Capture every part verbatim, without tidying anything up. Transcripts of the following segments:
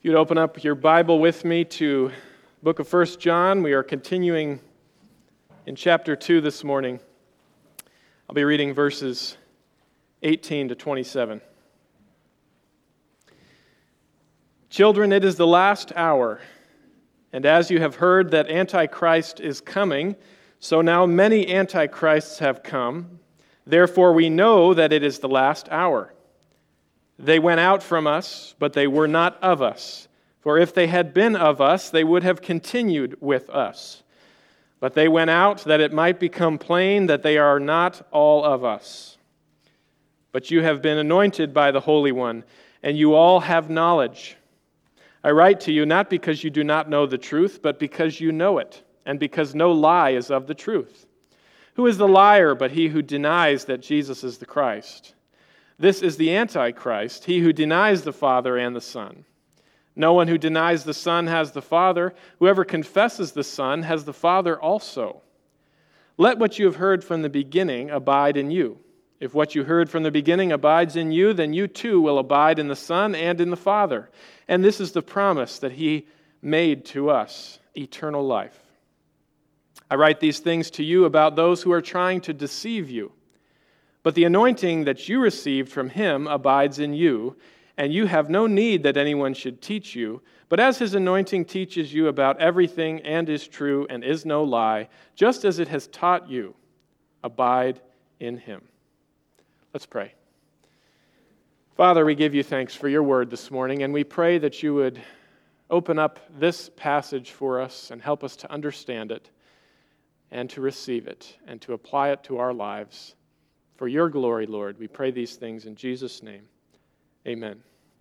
You'd open up your Bible with me to the book of First John. We are continuing in chapter two this morning. I'll be reading verses eighteen to twenty-seven. Children, it is the last hour, and as you have heard that Antichrist is coming, so now many Antichrists have come. Therefore we know that it is the last hour. They went out from us, but they were not of us. For if they had been of us, they would have continued with us. But they went out that it might become plain that they are not all of us. But you have been anointed by the Holy One, and you all have knowledge. I write to you not because you do not know the truth, but because you know it, and because no lie is of the truth. Who is the liar but he who denies that Jesus is the Christ? This is the Antichrist, he who denies the Father and the Son. No one who denies the Son has the Father. Whoever confesses the Son has the Father also. Let what you have heard from the beginning abide in you. If what you heard from the beginning abides in you, then you too will abide in the Son and in the Father. And this is the promise that he made to us, eternal life. I write these things to you about those who are trying to deceive you. But the anointing that you received from him abides in you, and you have no need that anyone should teach you. But as his anointing teaches you about everything and is true and is no lie, just as it has taught you, abide in him. Let's pray. Father, we give you thanks for your word this morning, and we pray that you would open up this passage for us and help us to understand it and to receive it and to apply it to our lives. For your glory, Lord, we pray these things in Jesus' name. Amen.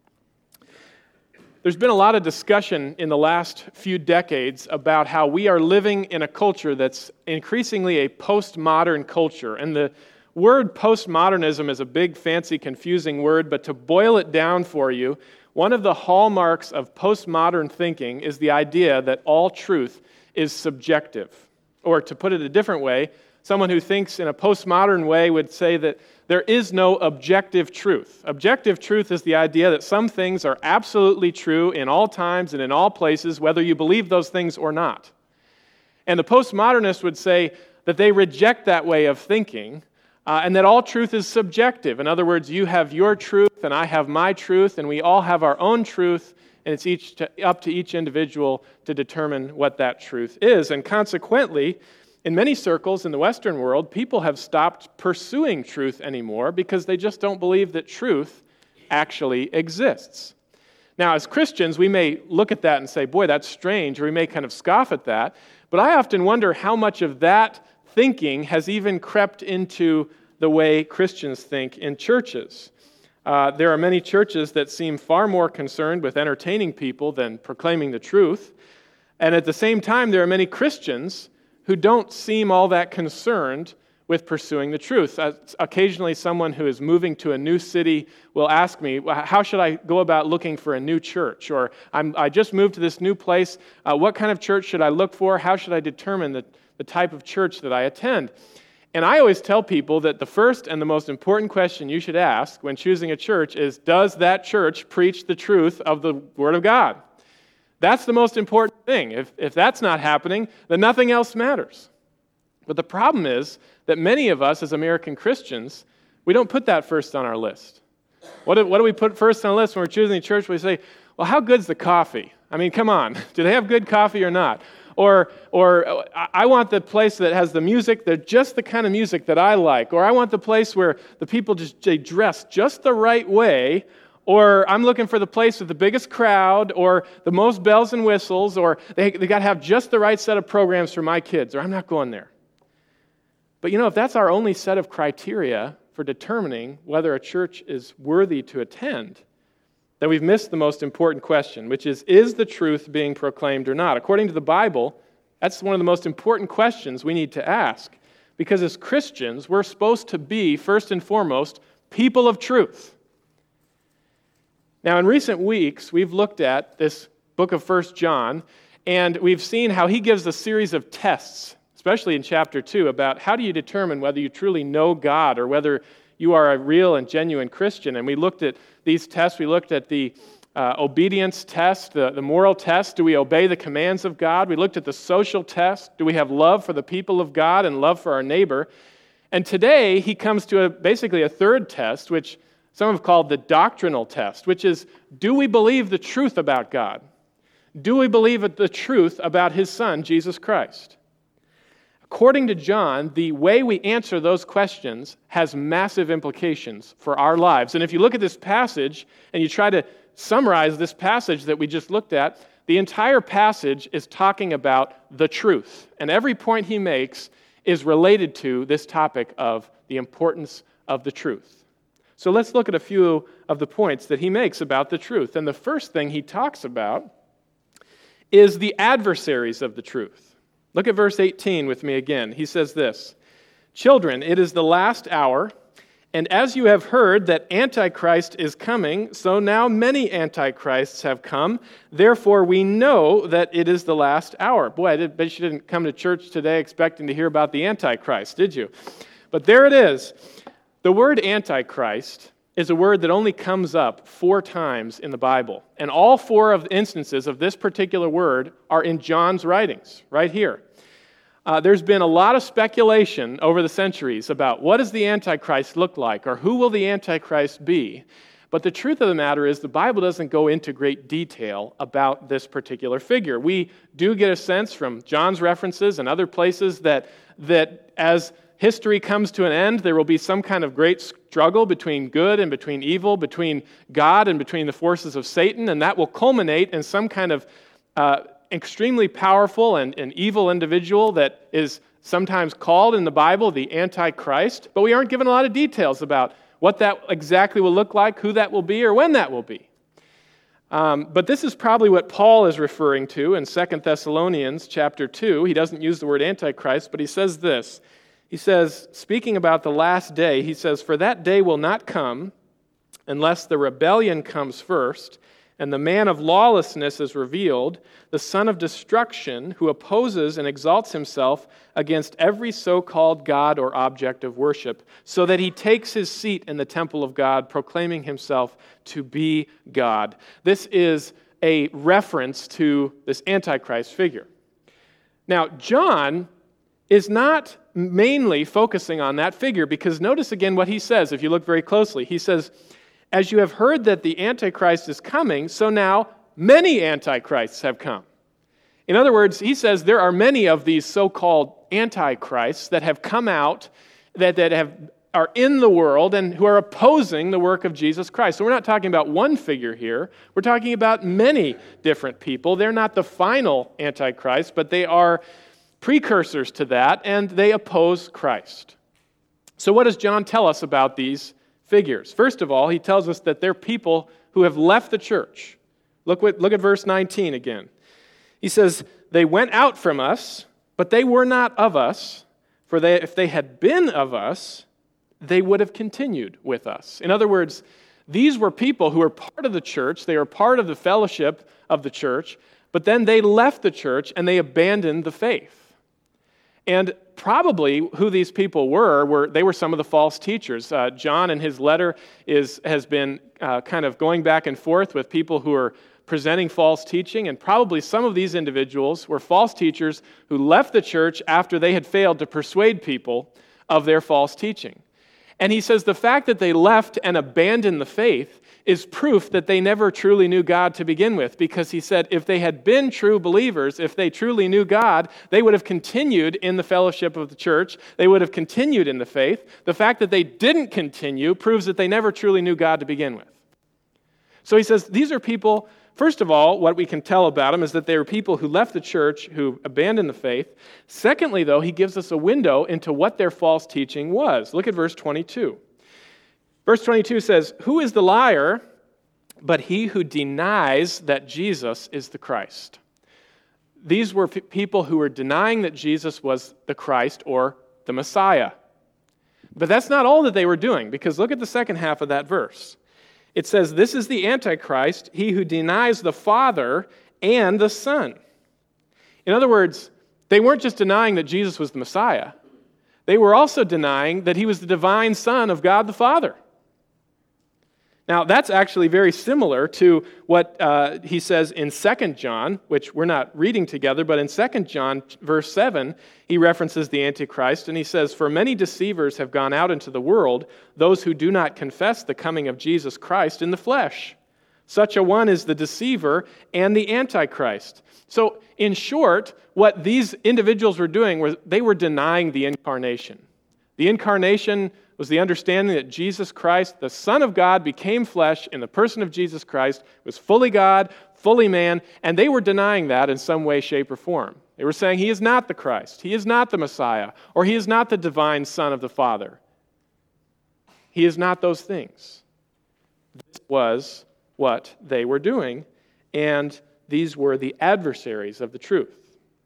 There's been a lot of discussion in the last few decades about how we are living in a culture that's increasingly a postmodern culture. And the word postmodernism is a big, fancy, confusing word, but to boil it down for you, one of the hallmarks of postmodern thinking is the idea that all truth is subjective. Or to put it a different way, someone who thinks in a postmodern way would say that there is no objective truth. Objective truth is the idea that some things are absolutely true in all times and in all places, whether you believe those things or not. And the postmodernists would say that they reject that way of thinking, uh, and that all truth is subjective. In other words, you have your truth and I have my truth, and we all have our own truth, and it's each to, up to each individual to determine what that truth is. And consequently, in many circles in the Western world, people have stopped pursuing truth anymore because they just don't believe that truth actually exists. Now, as Christians, we may look at that and say, boy, that's strange, or we may kind of scoff at that, but I often wonder how much of that thinking has even crept into the way Christians think in churches. Uh, there are many churches that seem far more concerned with entertaining people than proclaiming the truth, and at the same time, there are many Christians who don't seem all that concerned with pursuing the truth. Uh, occasionally, someone who is moving to a new city will ask me, how should I go about looking for a new church? Or, I'm, I just moved to this new place. Uh, what kind of church should I look for? How should I determine the, the type of church that I attend? And I always tell people that the first and the most important question you should ask when choosing a church is, does that church preach the truth of the Word of God? That's the most important thing. If, if that's not happening, then nothing else matters. But the problem is that many of us as American Christians, we don't put that first on our list. What do, what do we put first on the list when we're choosing a church? We say, well, how good's the coffee? I mean, come on. Do they have good coffee or not? Or, or I want the place that has the music, they're just the kind of music that I like. Or I want the place where the people just they dress just the right way. Or I'm looking for the place with the biggest crowd, or the most bells and whistles, or they, they got to have just the right set of programs for my kids, or I'm not going there. But you know, if that's our only set of criteria for determining whether a church is worthy to attend, then we've missed the most important question, which is, is the truth being proclaimed or not? According to the Bible, that's one of the most important questions we need to ask, because as Christians, we're supposed to be, first and foremost, people of truth. Now, in recent weeks, we've looked at this book of First John, and we've seen how he gives a series of tests, especially in chapter two, about how do you determine whether you truly know God or whether you are a real and genuine Christian. And we looked at these tests. We looked at the uh, obedience test, the, the moral test. Do we obey the commands of God? We looked at the social test. Do we have love for the people of God and love for our neighbor? And today, he comes to a, basically a third test, which some have called the doctrinal test, which is, do we believe the truth about God? Do we believe the truth about his Son, Jesus Christ? According to John, the way we answer those questions has massive implications for our lives. And if you look at this passage and you try to summarize this passage that we just looked at, the entire passage is talking about the truth. And every point he makes is related to this topic of the importance of the truth. So let's look at a few of the points that he makes about the truth. And the first thing he talks about is the adversaries of the truth. Look at verse eighteen with me again. He says this, "Children, it is the last hour, and as you have heard that Antichrist is coming, so now many Antichrists have come. Therefore, we know that it is the last hour." Boy, I did, bet you didn't come to church today expecting to hear about the Antichrist, did you? But there it is. The word Antichrist is a word that only comes up four times in the Bible. And all four of the instances of this particular word are in John's writings, right here. Uh, there's been a lot of speculation over the centuries about what does the Antichrist look like, or who will the Antichrist be. But the truth of the matter is the Bible doesn't go into great detail about this particular figure. We do get a sense from John's references and other places that, that as history comes to an end, there will be some kind of great struggle between good and between evil, between God and between the forces of Satan, and that will culminate in some kind of uh, extremely powerful and, and evil individual that is sometimes called in the Bible the Antichrist, but we aren't given a lot of details about what that exactly will look like, who that will be, or when that will be. Um, but this is probably what Paul is referring to in Second Thessalonians chapter two. He doesn't use the word Antichrist, but he says this. He says, speaking about the last day, he says, "For that day will not come unless the rebellion comes first, and the man of lawlessness is revealed, the son of destruction, who opposes and exalts himself against every so-called God or object of worship, so that he takes his seat in the temple of God, proclaiming himself to be God." This is a reference to this Antichrist figure. Now, John is not mainly focusing on that figure, because notice again what he says, if you look very closely. He says, "As you have heard that the Antichrist is coming, so now many Antichrists have come." In other words, he says there are many of these so-called Antichrists that have come out, that, that have are in the world and who are opposing the work of Jesus Christ. So we're not talking about one figure here. We're talking about many different people. They're not the final Antichrist, but they are precursors to that, and they oppose Christ. So what does John tell us about these figures? First of all, he tells us that they're people who have left the church. Look what, look at verse nineteen again. He says, "They went out from us, but they were not of us, for they, if they had been of us, they would have continued with us." In other words, these were people who were part of the church, they were part of the fellowship of the church, but then they left the church and they abandoned the faith. And probably who these people were, were they were some of the false teachers. Uh, John in his letter is has been uh, kind of going back and forth with people who are presenting false teaching, and probably some of these individuals were false teachers who left the church after they had failed to persuade people of their false teaching. And he says the fact that they left and abandoned the faith is proof that they never truly knew God to begin with, because he said if they had been true believers, if they truly knew God, they would have continued in the fellowship of the church, they would have continued in the faith. The fact that they didn't continue proves that they never truly knew God to begin with. So he says these are people, first of all, what we can tell about them is that they were people who left the church, who abandoned the faith. Secondly, though, he gives us a window into what their false teaching was. Look at verse twenty-two. Verse twenty-two says, "Who is the liar but he who denies that Jesus is the Christ?" These were p- people who were denying that Jesus was the Christ or the Messiah. But that's not all that they were doing, because look at the second half of that verse. It says, "This is the Antichrist, he who denies the Father and the Son." In other words, they weren't just denying that Jesus was the Messiah. They were also denying that he was the divine Son of God the Father. Now, that's actually very similar to what uh, he says in Second John, which we're not reading together, but in Second John, verse seven, he references the Antichrist, and he says, "For many deceivers have gone out into the world, those who do not confess the coming of Jesus Christ in the flesh. Such a one is the deceiver and the Antichrist." So, in short, what these individuals were doing was they were denying the incarnation. The incarnation was the understanding that Jesus Christ, the Son of God, became flesh in the person of Jesus Christ, was fully God, fully man, and they were denying that in some way, shape, or form. They were saying he is not the Christ, he is not the Messiah, or he is not the divine Son of the Father. He is not those things. This was what they were doing, and these were the adversaries of the truth.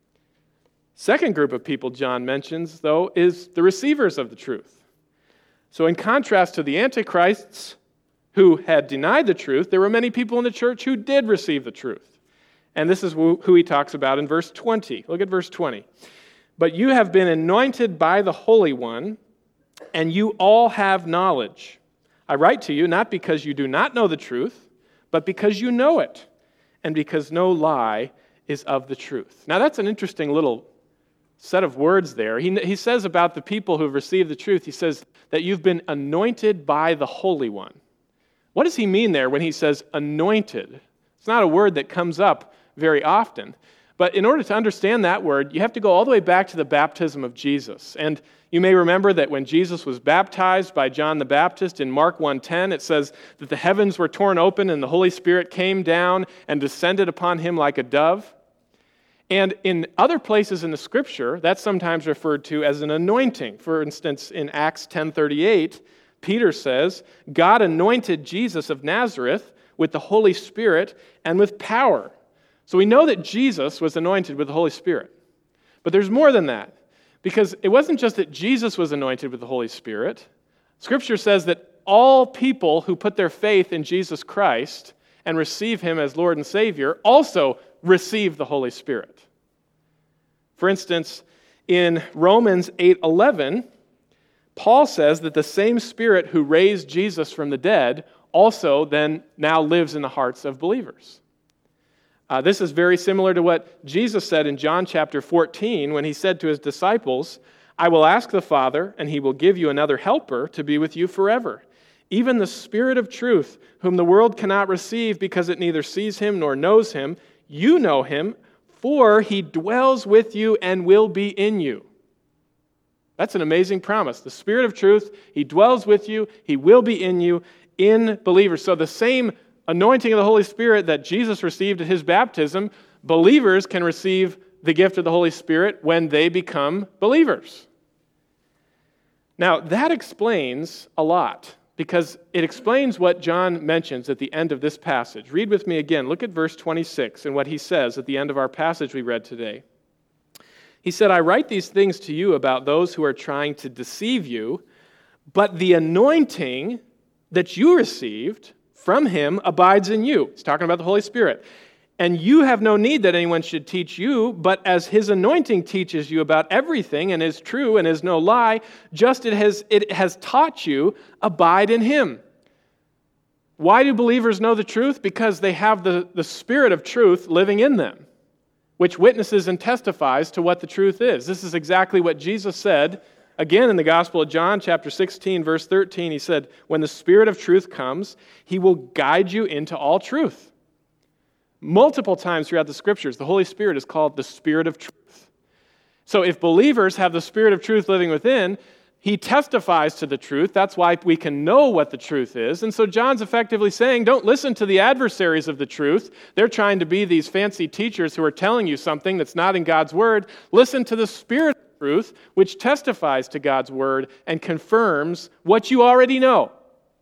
Second group of people John mentions, though, is the receivers of the truth. So in contrast to the Antichrists who had denied the truth, there were many people in the church who did receive the truth. And this is who he talks about in verse twenty. Look at verse twenty. "But you have been anointed by the Holy One, and you all have knowledge. I write to you not because you do not know the truth, but because you know it, and because no lie is of the truth." Now that's an interesting little set of words there. He, he says about the people who have received the truth, he says that you've been anointed by the Holy One. What does he mean there when he says anointed? It's not a word that comes up very often. But in order to understand that word, you have to go all the way back to the baptism of Jesus. And you may remember that when Jesus was baptized by John the Baptist in Mark one ten, it says that the heavens were torn open and the Holy Spirit came down and descended upon him like a dove. And in other places in the Scripture, that's sometimes referred to as an anointing. For instance, in Acts ten thirty-eight, Peter says, "God anointed Jesus of Nazareth with the Holy Spirit and with power." So we know that Jesus was anointed with the Holy Spirit. But there's more than that, because it wasn't just that Jesus was anointed with the Holy Spirit. Scripture says that all people who put their faith in Jesus Christ and receive him as Lord and Savior also receive the Holy Spirit. For instance, in Romans eight eleven, Paul says that the same Spirit who raised Jesus from the dead also then now lives in the hearts of believers. Uh, this is very similar to what Jesus said in John chapter fourteen when he said to his disciples, "I will ask the Father, and he will give you another helper to be with you forever, even the Spirit of truth, whom the world cannot receive because it neither sees him nor knows him. You know him, for he dwells with you and will be in you." That's an amazing promise. The Spirit of truth, he dwells with you, he will be in you, in believers. So the same anointing of the Holy Spirit that Jesus received at his baptism, believers can receive the gift of the Holy Spirit when they become believers. Now, that explains a lot, because it explains what John mentions at the end of this passage. Read with me again. Look at verse twenty-six and what he says at the end of our passage we read today. He said, "I write these things to you about those who are trying to deceive you, but the anointing that you received from him abides in you." He's talking about the Holy Spirit. "And you have no need that anyone should teach you, but as his anointing teaches you about everything and is true and is no lie, just it has, it has taught you, abide in him." Why do believers know the truth? Because they have the, the Spirit of truth living in them, which witnesses and testifies to what the truth is. This is exactly what Jesus said, again in the Gospel of John, chapter sixteen, verse thirteen. He said, "When the Spirit of truth comes, he will guide you into all truth." Multiple times throughout the Scriptures, the Holy Spirit is called the Spirit of truth. So if believers have the Spirit of truth living within, he testifies to the truth. That's why we can know what the truth is. And so John's effectively saying, don't listen to the adversaries of the truth. They're trying to be these fancy teachers who are telling you something that's not in God's Word. Listen to the Spirit of truth, which testifies to God's Word and confirms what you already know.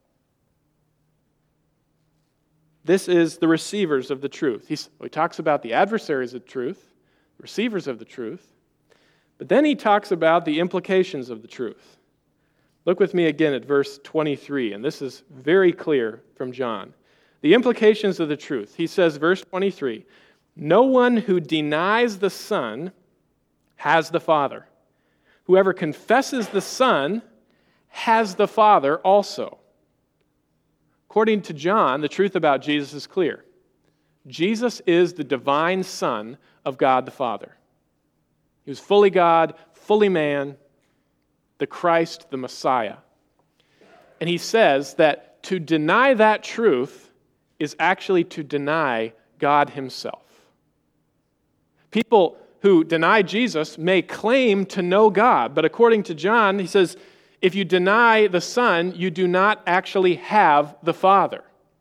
This is the receivers of the truth. He's, he talks about the adversaries of truth, receivers of the truth, but then he talks about the implications of the truth. Look with me again at verse twenty-three, and this is very clear from John. The implications of the truth. He says, verse twenty-three, "No one who denies the Son has the Father. Whoever confesses the Son has the Father also." According to John, the truth about Jesus is clear. Jesus is the divine Son of God the Father. He was fully God, fully man, the Christ, the Messiah. And he says that to deny that truth is actually to deny God himself. People who deny Jesus may claim to know God, but according to John, he says, if you deny the Son, you do not actually have the Father.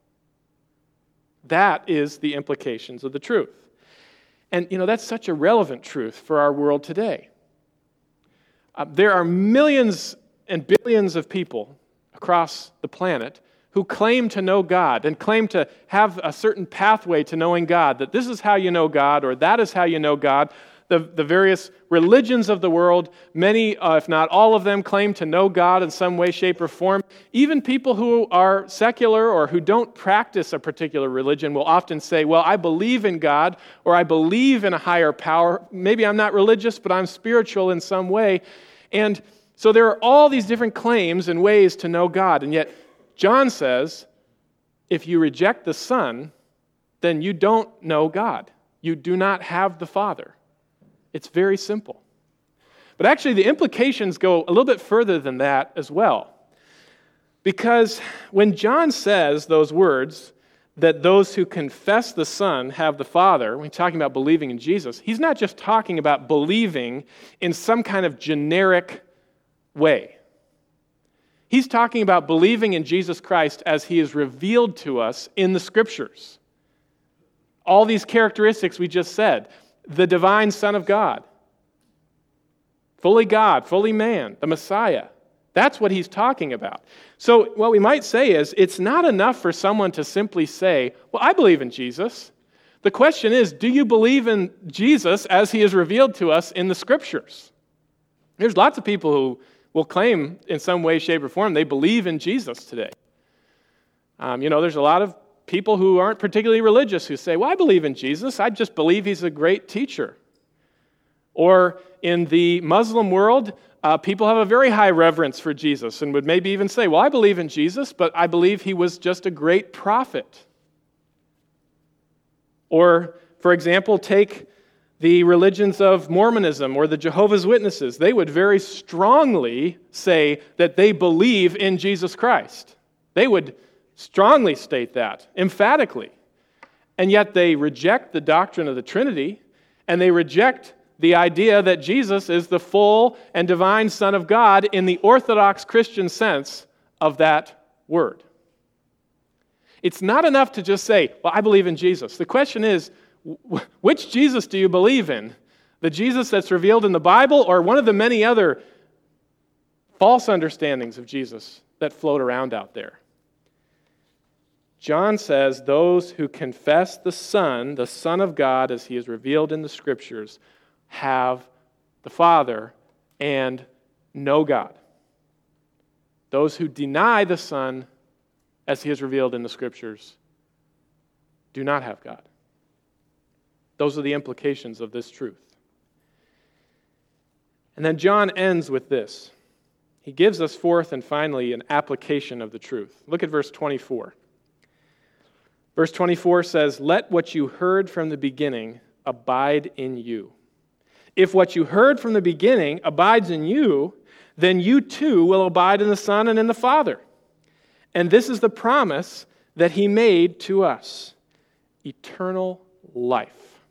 That is the implications of the truth. And, you know, that's such a relevant truth for our world today. Uh, there are millions and billions of people across the planet who claim to know God and claim to have a certain pathway to knowing God, that this is how you know God or that is how you know God. The, the various religions of the world, many, uh, if not all of them, claim to know God in some way, shape, or form. Even people who are secular or who don't practice a particular religion will often say, well, I believe in God, or I believe in a higher power. Maybe I'm not religious, but I'm spiritual in some way. And so there are all these different claims and ways to know God. And yet, John says, if you reject the Son, then you don't know God. You do not have the Father. It's very simple. But actually, the implications go a little bit further than that as well. Because when John says those words, that those who confess the Son have the Father, when he's talking about believing in Jesus, he's not just talking about believing in some kind of generic way. He's talking about believing in Jesus Christ as he is revealed to us in the Scriptures. All these characteristics we just said. The divine Son of God. Fully God, fully man, the Messiah. That's what he's talking about. So what we might say is, it's not enough for someone to simply say, well, I believe in Jesus. The question is, do you believe in Jesus as he is revealed to us in the Scriptures? There's lots of people who will claim in some way, shape, or form they believe in Jesus today. Um, you know, there's a lot of people who aren't particularly religious who say, well, I believe in Jesus. I just believe he's a great teacher. Or in the Muslim world, uh, people have a very high reverence for Jesus and would maybe even say, well, I believe in Jesus, but I believe he was just a great prophet. Or, for example, take the religions of Mormonism or the Jehovah's Witnesses. They would very strongly say that they believe in Jesus Christ. They would strongly state that, emphatically. And yet they reject the doctrine of the Trinity, and they reject the idea that Jesus is the full and divine Son of God in the Orthodox Christian sense of that word. It's not enough to just say, well, I believe in Jesus. The question is, which Jesus do you believe in? The Jesus that's revealed in the Bible, or one of the many other false understandings of Jesus that float around out there? John says those who confess the Son, the Son of God as he is revealed in the Scriptures, have the Father and know God. Those who deny the Son as he is revealed in the Scriptures do not have God. Those are the implications of this truth. And then John ends with this. He gives us fourth and finally an application of the truth. Look at verse twenty-four. Verse twenty-four says, "Let what you heard from the beginning abide in you. If what you heard from the beginning abides in you, then you too will abide in the Son and in the Father. And this is the promise that he made to us, eternal life."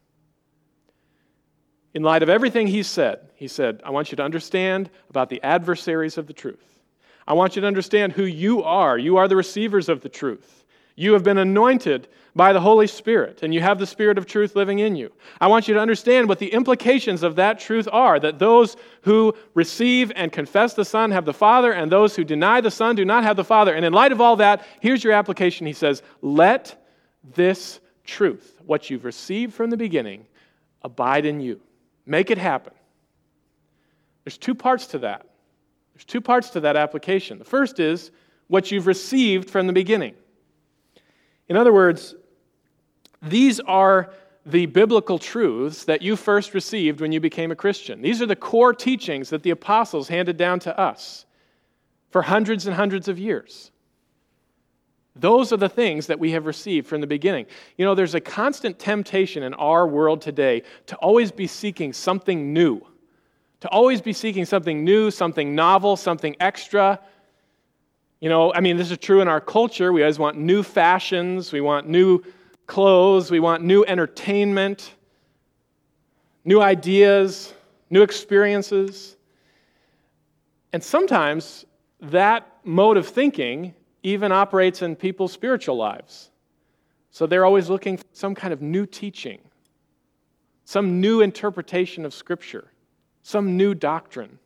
In light of everything he said, he said, I want you to understand about the adversaries of the truth. I want you to understand who you are. You are the receivers of the truth. You have been anointed by the Holy Spirit, and you have the Spirit of truth living in you. I want you to understand what the implications of that truth are, that those who receive and confess the Son have the Father, and those who deny the Son do not have the Father. And in light of all that, here's your application. He says, let this truth, what you've received from the beginning, abide in you. Make it happen. There's two parts to that. There's two parts to that application. The first is what you've received from the beginning. In other words, these are the biblical truths that you first received when you became a Christian. These are the core teachings that the apostles handed down to us for hundreds and hundreds of years. Those are the things that we have received from the beginning. You know, there's a constant temptation in our world today to always be seeking something new, to always be seeking something new, something novel, something extra. You know, I mean, this is true in our culture. We always want new fashions, we want new clothes, we want new entertainment, new ideas, new experiences. And sometimes that mode of thinking even operates in people's spiritual lives. So they're always looking for some kind of new teaching, some new interpretation of Scripture, some new doctrine.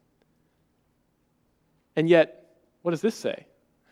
And yet, what does this say?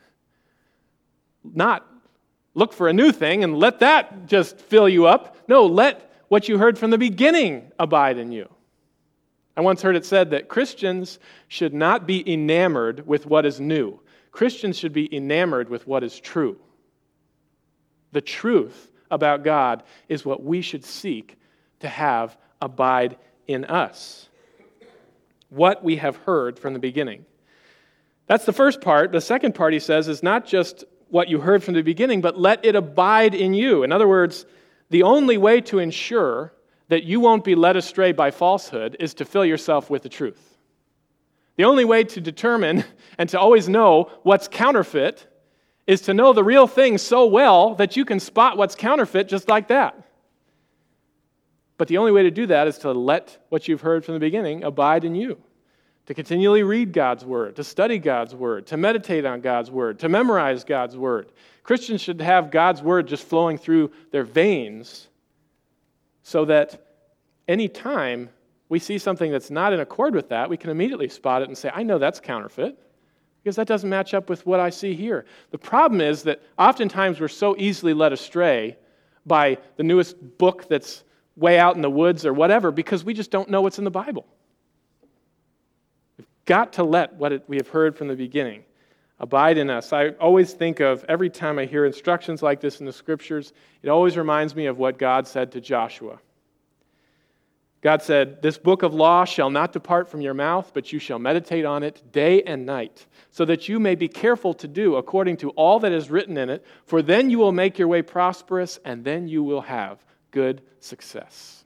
Not look for a new thing and let that just fill you up. No, let what you heard from the beginning abide in you. I once heard it said that Christians should not be enamored with what is new. Christians should be enamored with what is true. The truth about God is what we should seek to have abide in us. What we have heard from the beginning. That's the first part. The second part, he says, is not just what you heard from the beginning, but let it abide in you. In other words, the only way to ensure that you won't be led astray by falsehood is to fill yourself with the truth. The only way to determine and to always know what's counterfeit is to know the real thing so well that you can spot what's counterfeit just like that. But the only way to do that is to let what you've heard from the beginning abide in you. To continually read God's Word, to study God's Word, to meditate on God's Word, to memorize God's Word. Christians should have God's Word just flowing through their veins so that any time we see something that's not in accord with that, we can immediately spot it and say, I know that's counterfeit, because that doesn't match up with what I see here. The problem is that oftentimes we're so easily led astray by the newest book that's way out in the woods or whatever, because we just don't know what's in the Bible. We've got to let what it, we have heard from the beginning abide in us. I always think of, every time I hear instructions like this in the Scriptures, it always reminds me of what God said to Joshua. God said, this book of law shall not depart from your mouth, but you shall meditate on it day and night, so that you may be careful to do according to all that is written in it, for then you will make your way prosperous, and then you will have good success.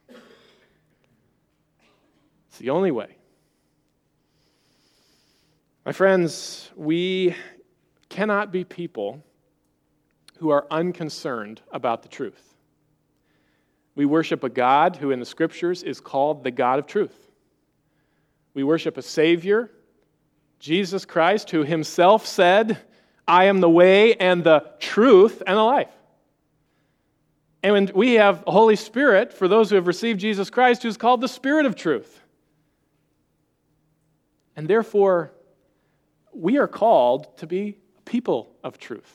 It's the only way. My friends, we cannot be people who are unconcerned about the truth. We worship a God who in the Scriptures is called the God of truth. We worship a Savior, Jesus Christ, who himself said, I am the way and the truth and the life. And we have a Holy Spirit, for those who have received Jesus Christ, who's called the Spirit of truth. And therefore, we are called to be people of truth.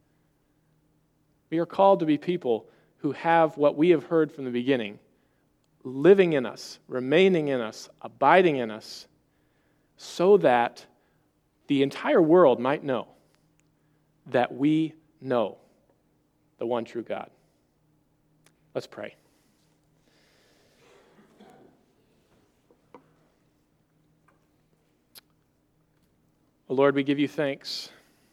We are called to be people who have what we have heard from the beginning living in us, remaining in us, abiding in us, so that the entire world might know that we know the one true God. Let's pray. Oh Lord, we give you thanks.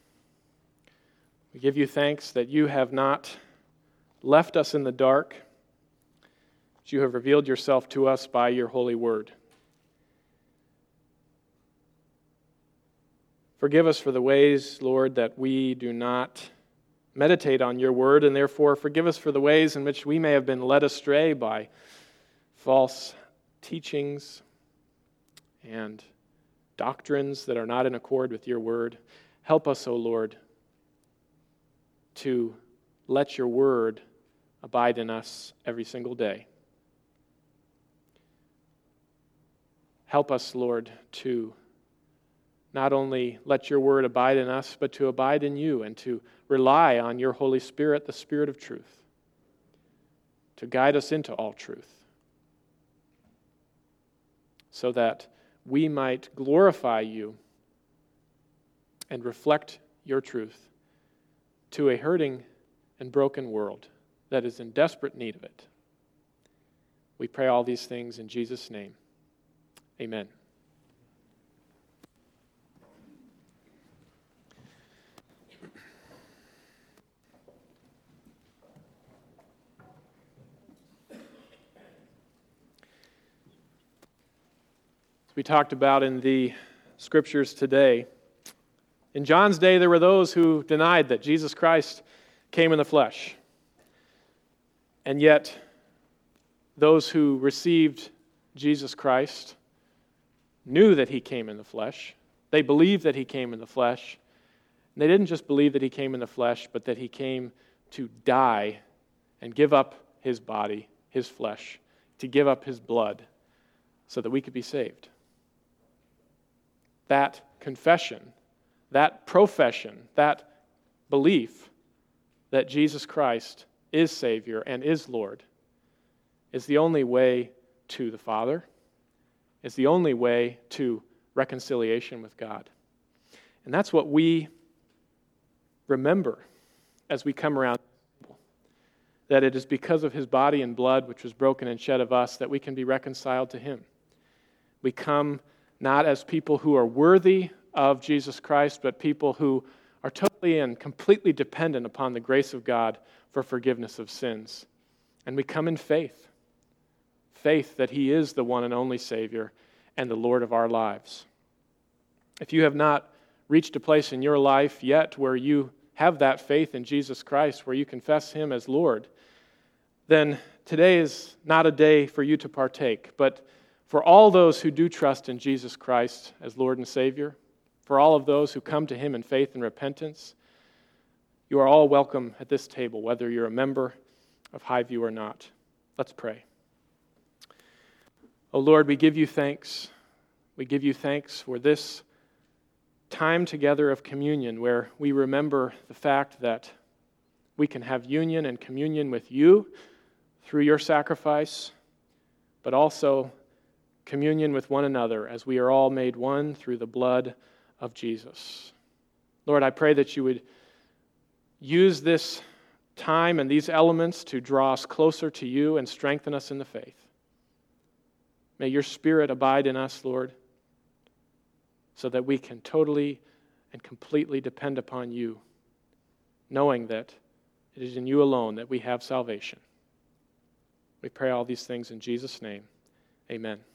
We give you thanks that you have not left us in the dark, but you have revealed yourself to us by your holy word. Forgive us for the ways, Lord, that we do not meditate on your word, and therefore forgive us for the ways in which we may have been led astray by false teachings and doctrines that are not in accord with your word. Help us, O Lord, to let your word abide in us every single day. Help us, Lord, to not only let your word abide in us, but to abide in you and to rely on your Holy Spirit, the Spirit of truth, to guide us into all truth, so that we might glorify you and reflect your truth to a hurting and broken world that is in desperate need of it. We pray all these things in Jesus' name. Amen. As we talked about in the scriptures today, in John's day there were those who denied that Jesus Christ came in the flesh. And yet, those who received Jesus Christ knew that he came in the flesh. They believed that he came in the flesh. And they didn't just believe that he came in the flesh, but that he came to die and give up his body, his flesh, to give up his blood so that we could be saved. That confession, that profession, that belief that Jesus Christ is Savior and is Lord is the only way to the Father, is the only way to reconciliation with God. And that's what we remember as we come around, that it is because of his body and blood, which was broken and shed of us, that we can be reconciled to him. We come not as people who are worthy of Jesus Christ, but people who are totally and completely dependent upon the grace of God for forgiveness of sins. And we come in faith. Faith that he is the one and only Savior and the Lord of our lives. If you have not reached a place in your life yet where you have that faith in Jesus Christ, where you confess him as Lord, then today is not a day for you to partake. But for all those who do trust in Jesus Christ as Lord and Savior, for all of those who come to him in faith and repentance, you are all welcome at this table, whether you're a member of Highview or not. Let's pray. Oh Lord, we give you thanks. We give you thanks for this time together of communion where we remember the fact that we can have union and communion with you through your sacrifice, but also communion with one another as we are all made one through the blood of Jesus. Lord, I pray that you would use this time and these elements to draw us closer to you and strengthen us in the faith. May your Spirit abide in us, Lord, so that we can totally and completely depend upon you, knowing that it is in you alone that we have salvation. We pray all these things in Jesus' name. Amen.